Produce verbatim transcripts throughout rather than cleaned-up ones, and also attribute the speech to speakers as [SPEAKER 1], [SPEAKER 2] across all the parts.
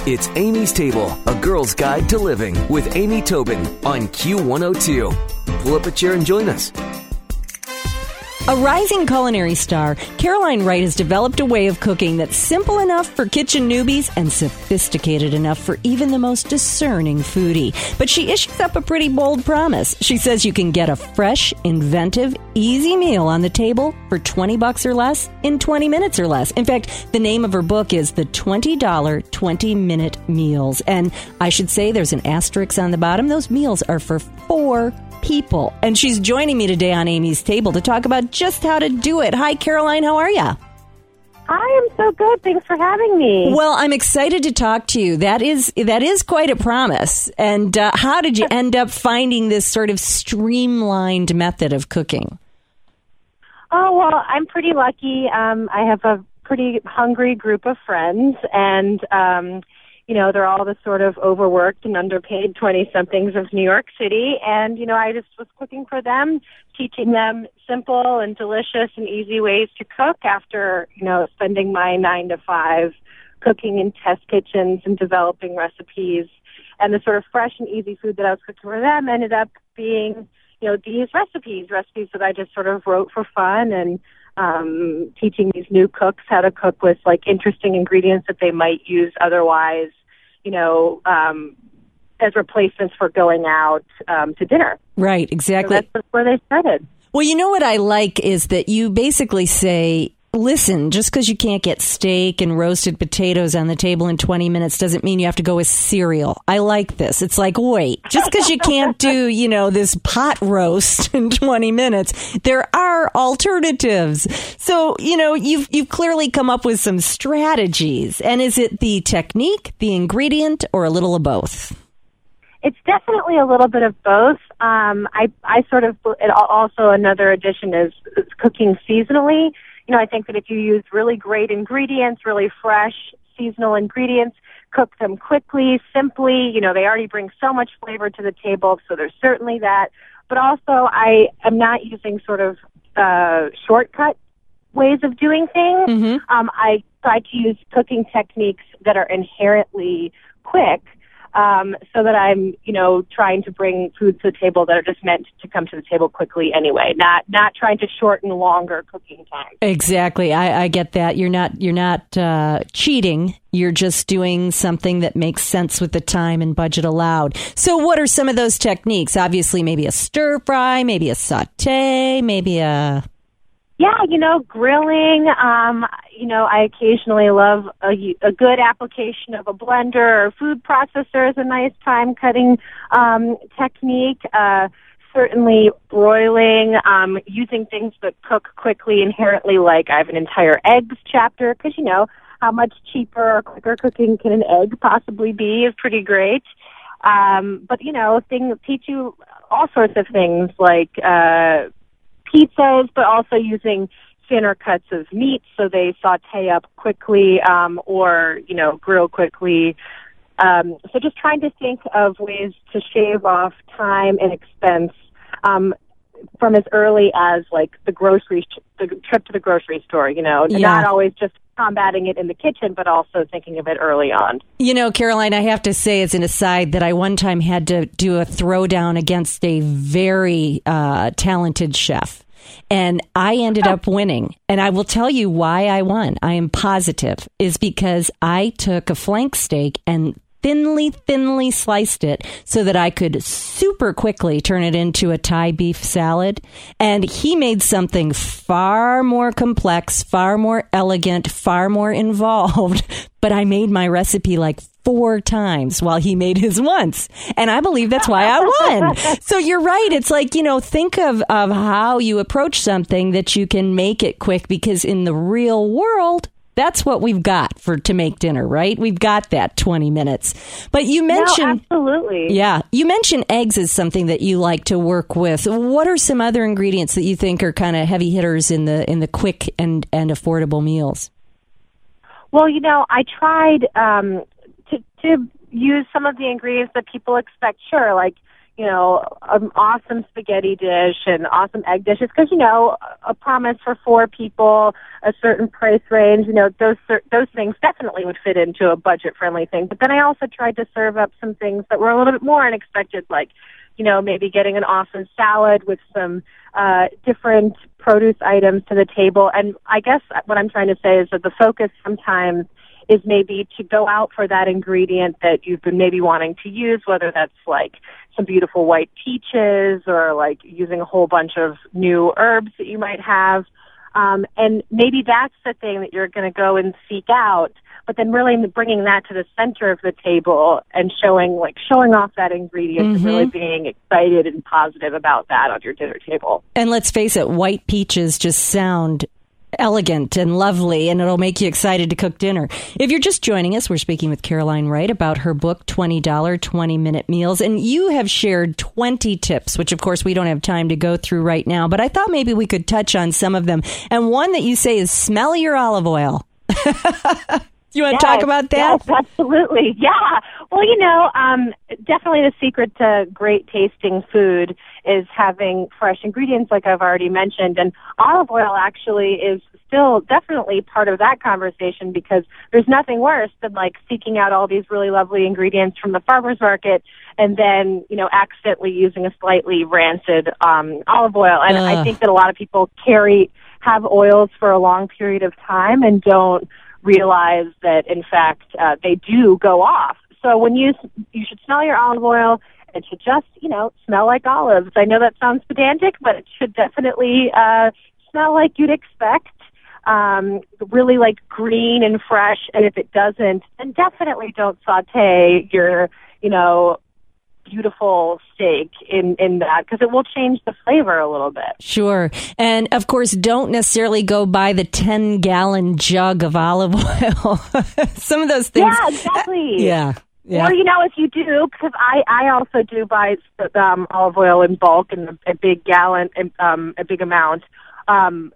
[SPEAKER 1] It's Amy's Table, a girl's guide to living with Amy Tobin on Q one oh two. Pull up a chair and join us.
[SPEAKER 2] A rising culinary star, Caroline Wright has developed a way of cooking that's simple enough for kitchen newbies and sophisticated enough for even the most discerning foodie. But she issues up a pretty bold promise. She says you can get a fresh, inventive, easy meal on the table for twenty bucks or less in twenty minutes or less. In fact, the name of her book is The twenty dollar twenty-Minute Meals. And I should say there's an asterisk on the bottom. Those meals are for four people. And she's joining me today on Amy's Table to talk about just how to do it. Hi, Caroline. How are you?
[SPEAKER 3] I am so good. Thanks for having me.
[SPEAKER 2] Well, I'm excited to talk to you. That is that is quite a promise. And uh, how did you end up finding this sort of streamlined method of cooking?
[SPEAKER 3] Oh, well, I'm pretty lucky. Um, I have a pretty hungry group of friends, and um, you know, they're all the sort of overworked and underpaid twenty-somethings of New York City. And, you know, I just was cooking for them, teaching them simple and delicious and easy ways to cook after, you know, spending my nine to five cooking in test kitchens and developing recipes. And the sort of fresh and easy food that I was cooking for them ended up being, you know, these recipes, recipes that I just sort of wrote for fun, and um, teaching these new cooks how to cook with, like, interesting ingredients that they might use otherwise, you know, um, as replacements for going out um, to dinner.
[SPEAKER 2] Right, exactly.
[SPEAKER 3] So that's where they started.
[SPEAKER 2] Well, you know what I like is that you basically say, listen, just because you can't get steak and roasted potatoes on the table in twenty minutes doesn't mean you have to go with cereal. I like this. It's like, wait, just because you can't do, you know, this pot roast in twenty minutes, there are alternatives. So, you know, you've you've clearly come up with some strategies. And is it the technique, the ingredient, or a little of both?
[SPEAKER 3] It's definitely a little bit of both. Um, I I sort of, it also another addition is, is cooking seasonally. You know, I think that if you use really great ingredients, really fresh, seasonal ingredients, cook them quickly, simply, you know, they already bring so much flavor to the table, so there's certainly that. But also, I am not using sort of uh, shortcut ways of doing things.
[SPEAKER 2] Mm-hmm.
[SPEAKER 3] Um, I try to use cooking techniques that are inherently quick, Um, so that I'm, you know, trying to bring foods to the table that are just meant to come to the table quickly anyway, not not trying to shorten longer cooking time.
[SPEAKER 2] Exactly. I, I get that. You're not you're not uh, cheating. You're just doing something that makes sense with the time and budget allowed. So what are some of those techniques? Obviously, maybe a stir fry, maybe a saute, maybe a...
[SPEAKER 3] Yeah, you know, grilling, um, you know, I occasionally love a, a good application of a blender or food processor is a nice time-cutting um, technique. Uh, certainly broiling, um, using things that cook quickly inherently, like I have an entire eggs chapter, because, you know, how much cheaper or quicker cooking can an egg possibly be is pretty great. Um, but, you know, things teach you all sorts of things like... Uh, pizzas, but also using thinner cuts of meat so they saute up quickly, um, or, you know, grill quickly. Um, so just trying to think of ways to shave off time and expense um, from as early as, like, the grocery, the trip to the grocery store, you know,
[SPEAKER 2] yeah.
[SPEAKER 3] Not always just combating it in the kitchen, but also thinking of it early on.
[SPEAKER 2] You know, Caroline, I have to say as an aside that I one time had to do a throwdown against a very uh, talented chef. And I ended up winning. And I will tell you why I won. I am positive is because I took a flank steak and thinly, thinly sliced it so that I could super quickly turn it into a Thai beef salad. And he made something far more complex, far more elegant, far more involved. But I made my recipe like four times while he made his once. And I believe that's why I won. So you're right. It's like, you know, think of, of how you approach something that you can make it quick, because in the real world, that's what we've got for to make dinner, right? We've got that twenty minutes. But you mentioned...
[SPEAKER 3] No, absolutely.
[SPEAKER 2] Yeah. You mentioned eggs as something that you like to work with. What are some other ingredients that you think are kind of heavy hitters in the in the quick and, and affordable meals?
[SPEAKER 3] Well, you know, I tried um, to, to use some of the ingredients that people expect. Sure, like, you know, an awesome spaghetti dish and awesome egg dishes because, you know, a promise for four people, a certain price range, you know, those those things definitely would fit into a budget-friendly thing. But then I also tried to serve up some things that were a little bit more unexpected, like, you know, maybe getting an awesome salad with some uh, different produce items to the table. And I guess what I'm trying to say is that the focus sometimes is maybe to go out for that ingredient that you've been maybe wanting to use, whether that's like some beautiful white peaches or like using a whole bunch of new herbs that you might have. Um, and maybe that's the thing that you're going to go and seek out, but then really bringing that to the center of the table and showing like showing off that ingredient
[SPEAKER 2] Mm-hmm.
[SPEAKER 3] and really being excited and positive about that on your dinner table.
[SPEAKER 2] And let's face it, white peaches just sound elegant and lovely, and it'll make you excited to cook dinner. If you're just joining us, we're speaking with Caroline Wright about her book, twenty dollar twenty-minute Meals, and you have shared twenty tips, which of course we don't have time to go through right now, but I thought maybe we could touch on some of them. And one that you say is smell your olive oil. You want
[SPEAKER 3] yes,
[SPEAKER 2] to talk about that?
[SPEAKER 3] Yes, absolutely. Yeah. Well, you know, um, definitely the secret to great tasting food is having fresh ingredients, like I've already mentioned. And olive oil actually is still definitely part of that conversation because there's nothing worse than like seeking out all these really lovely ingredients from the farmer's market and then, you know, accidentally using a slightly rancid um, olive oil. And
[SPEAKER 2] Ugh.
[SPEAKER 3] I think that a lot of people carry, have oils for a long period of time and don't realize that, in fact, uh, they do go off. So when you you should smell your olive oil, it should just, you know, smell like olives. I know that sounds pedantic, but it should definitely uh, smell like you'd expect, um, really like green and fresh. And if it doesn't, then definitely don't saute your, you know, beautiful steak in, in that because it will change the flavor a little bit.
[SPEAKER 2] Sure. And of course, don't necessarily go buy the ten gallon jug of olive oil. Some of those things.
[SPEAKER 3] Yeah, exactly.
[SPEAKER 2] Yeah. Yeah.
[SPEAKER 3] Or, you know, if you do, because I, I also do buy um, olive oil in bulk in a, a big gallon, um, a big amount, um,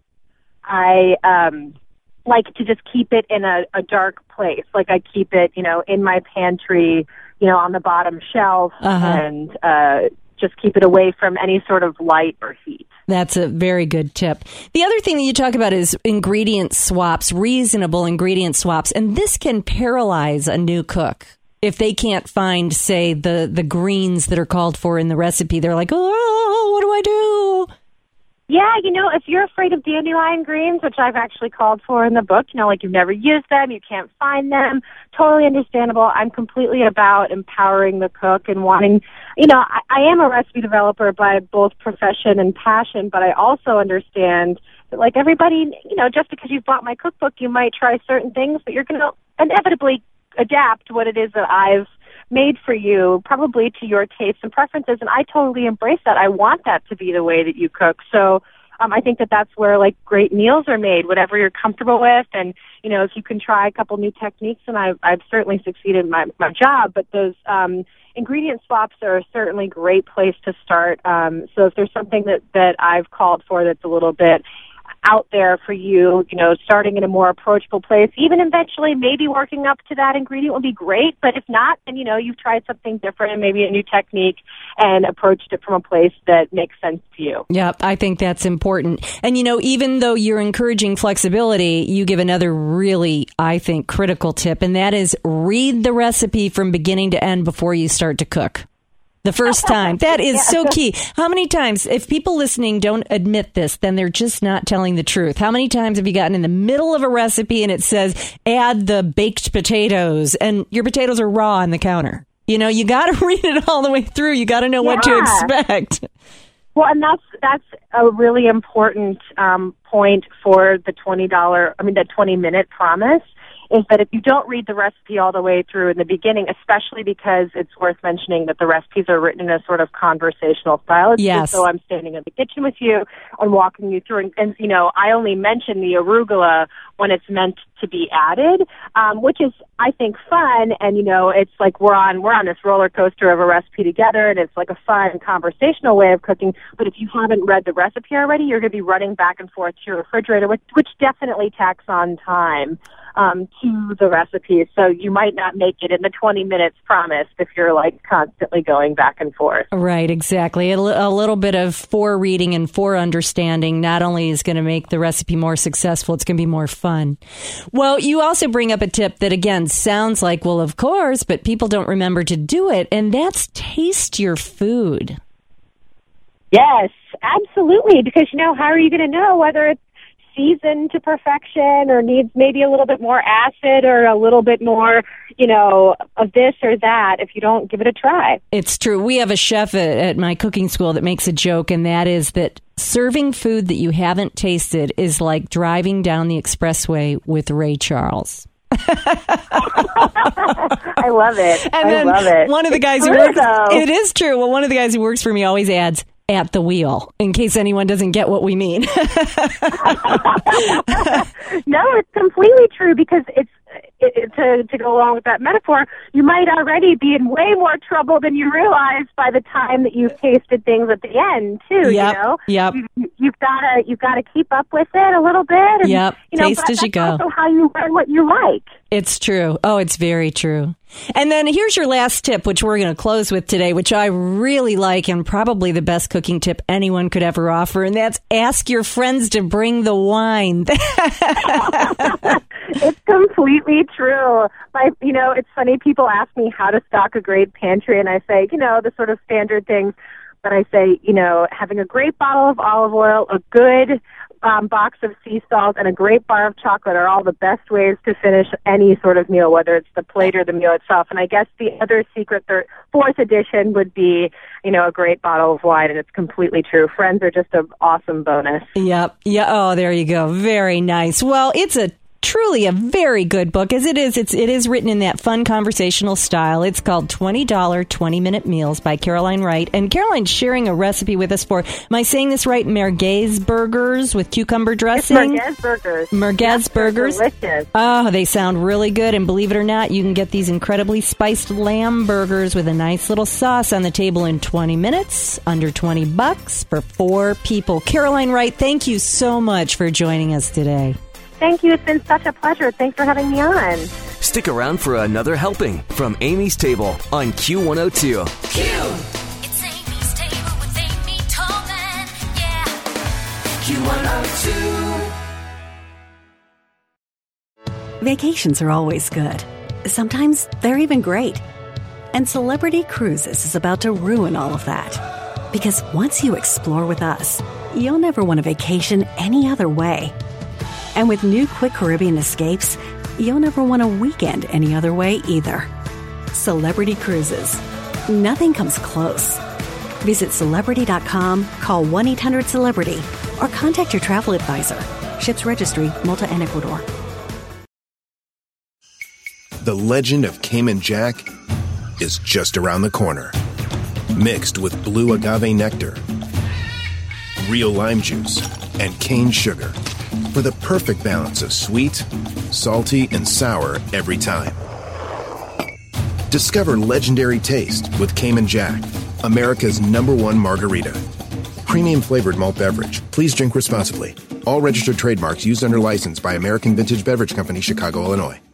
[SPEAKER 3] I um, like to just keep it in a, a dark place. Like I keep it, you know, in my pantry, you know, on the bottom shelf
[SPEAKER 2] Uh-huh.
[SPEAKER 3] and uh, just keep it away from any sort of light or heat.
[SPEAKER 2] That's a very good tip. The other thing that you talk about is ingredient swaps, reasonable ingredient swaps, and this can paralyze a new cook. If they can't find, say, the, the greens that are called for in the recipe, they're like, oh, what do I do?
[SPEAKER 3] Yeah, you know, if you're afraid of dandelion greens, which I've actually called for in the book, you know, like you've never used them, you can't find them, totally understandable. I'm completely about empowering the cook and wanting, you know, I, I am a recipe developer by both profession and passion, but I also understand that, like everybody, you know, just because you've bought my cookbook, you might try certain things, but you're going to inevitably adapt what it is that I've made for you, probably to your tastes and preferences, and I totally embrace that. I want that to be the way that you cook. So um, I think that that's where, like, great meals are made, whatever you're comfortable with, and, you know, if you can try a couple new techniques, and I've, I've certainly succeeded in my, my job, but those um, ingredient swaps are a certainly great place to start. Um, so if there's something that, that I've called for that's a little bit out there for you, you know, starting in a more approachable place, even eventually maybe working up to that ingredient would be great. But if not, then, you know, you've tried something different and maybe a new technique and approached it from a place that makes sense to you.
[SPEAKER 2] Yeah, I think that's important. And, you know, even though you're encouraging flexibility, you give another really, I think, critical tip, and that is read the recipe from beginning to end before you start to cook. The first time. That is so key. How many times, if people listening don't admit this, then they're just not telling the truth. How many times have you gotten in the middle of a recipe and it says, add the baked potatoes, and your potatoes are raw on the counter? You know, you got to read it all the way through. You got to know
[SPEAKER 3] Yeah.
[SPEAKER 2] what to expect.
[SPEAKER 3] Well, and that's that's a really important um, point for the twenty dollar, I mean, the twenty minute promise, is that if you don't read the recipe all the way through in the beginning, especially because it's worth mentioning that the recipes are written in a sort of conversational style. It's
[SPEAKER 2] Yes.
[SPEAKER 3] just so I'm standing in the kitchen with you and walking you through. And, and you know, I only mention the arugula when it's meant to be added, um, which is, I think, fun. And, you know, it's like we're on we're on this roller coaster of a recipe together, and it's like a fun conversational way of cooking. But if you haven't read the recipe already, you're going to be running back and forth to your refrigerator, which, which definitely tacks on time. um, to the recipe. So you might not make it in the twenty minutes promised if you're like constantly going back and forth.
[SPEAKER 2] Right, exactly. A, l- a little bit of forereading and foreunderstanding not only is going to make the recipe more successful, it's going to be more fun. Well, you also bring up a tip that, again, sounds like, well, of course, but people don't remember to do it, and that's taste your food.
[SPEAKER 3] Yes, absolutely. Because, you know, how are you going to know whether it's seasoned to perfection or needs maybe a little bit more acid or a little bit more, you know, of this or that if you don't give it a try?
[SPEAKER 2] It's true. We have a chef at, at my cooking school that makes a joke, and that is that serving food that you haven't tasted is like driving down the expressway with Ray Charles.
[SPEAKER 3] I love it.
[SPEAKER 2] And
[SPEAKER 3] I
[SPEAKER 2] then
[SPEAKER 3] love it.
[SPEAKER 2] One of the
[SPEAKER 3] it's
[SPEAKER 2] guys
[SPEAKER 3] true,
[SPEAKER 2] who works,
[SPEAKER 3] though.
[SPEAKER 2] it is true. Well, one of the guys who works for me always adds, at the wheel, in case anyone doesn't get what we mean.
[SPEAKER 3] No, it's completely true because it's it, it, to to go along with that metaphor. You might already be in way more trouble than you realize by the time that you've tasted things at the end, too.
[SPEAKER 2] Yep,
[SPEAKER 3] you know,
[SPEAKER 2] yep.
[SPEAKER 3] You, you've got to you've got to keep up with it a little bit. And,
[SPEAKER 2] Yep,
[SPEAKER 3] you know,
[SPEAKER 2] taste
[SPEAKER 3] but
[SPEAKER 2] as you
[SPEAKER 3] that's
[SPEAKER 2] go.
[SPEAKER 3] Also, how you learn what you like.
[SPEAKER 2] It's true. Oh, it's very true. And then here's your last tip, which we're going to close with today, which I really like and probably the best cooking tip anyone could ever offer, and that's ask your friends to bring the wine.
[SPEAKER 3] It's completely true. My, you know, it's funny. People ask me how to stock a great pantry, and I say, you know, the sort of standard things. But I say, you know, having a great bottle of olive oil, a good um, box of sea salt, and a great bar of chocolate are all the best ways to finish any sort of meal, whether it's the plate or the meal itself. And I guess the other secret, third, fourth addition would be, you know, a great bottle of wine, and it's completely true. Friends are just an awesome bonus.
[SPEAKER 2] Yep. Yeah. Oh, there you go. Very nice. Well, it's a truly a very good book, as it is. It's it is written in that fun conversational style. It's called twenty dollars twenty minute Meals by Caroline Wright. And Caroline's sharing a recipe with us for, am I saying this right, merguez burgers with cucumber dressing?
[SPEAKER 3] It's merguez burgers.
[SPEAKER 2] Merguez
[SPEAKER 3] yes,
[SPEAKER 2] burgers.
[SPEAKER 3] Delicious.
[SPEAKER 2] Oh, they sound really good. And believe it or not, you can get these incredibly spiced lamb burgers with a nice little sauce on the table in twenty minutes, under twenty bucks for four people. Caroline Wright, thank you so much for joining us today.
[SPEAKER 3] Thank you. It's been such a pleasure. Thanks for having me on.
[SPEAKER 1] Stick around for another helping from Amy's Table on Q one oh two.
[SPEAKER 4] Q! It's Amy's Table with Amy Tobin, yeah. Q one oh two.
[SPEAKER 5] Vacations are always good. Sometimes they're even great. And Celebrity Cruises is about to ruin all of that. Because once you explore with us, you'll never want a vacation any other way. And with new Quick Caribbean Escapes, you'll never want a weekend any other way either. Celebrity Cruises. Nothing comes close. Visit Celebrity dot com, call one eight hundred celebrity, or contact your travel advisor. Ships Registry, Malta and Ecuador.
[SPEAKER 6] The legend of Cayman Jack is just around the corner. Mixed with blue agave nectar, real lime juice, and cane sugar. For the perfect balance of sweet, salty, and sour every time. Discover legendary taste with Cayman Jack, America's number one margarita. Premium flavored malt beverage. Please drink responsibly. All registered trademarks used under license by American Vintage Beverage Company, Chicago, Illinois.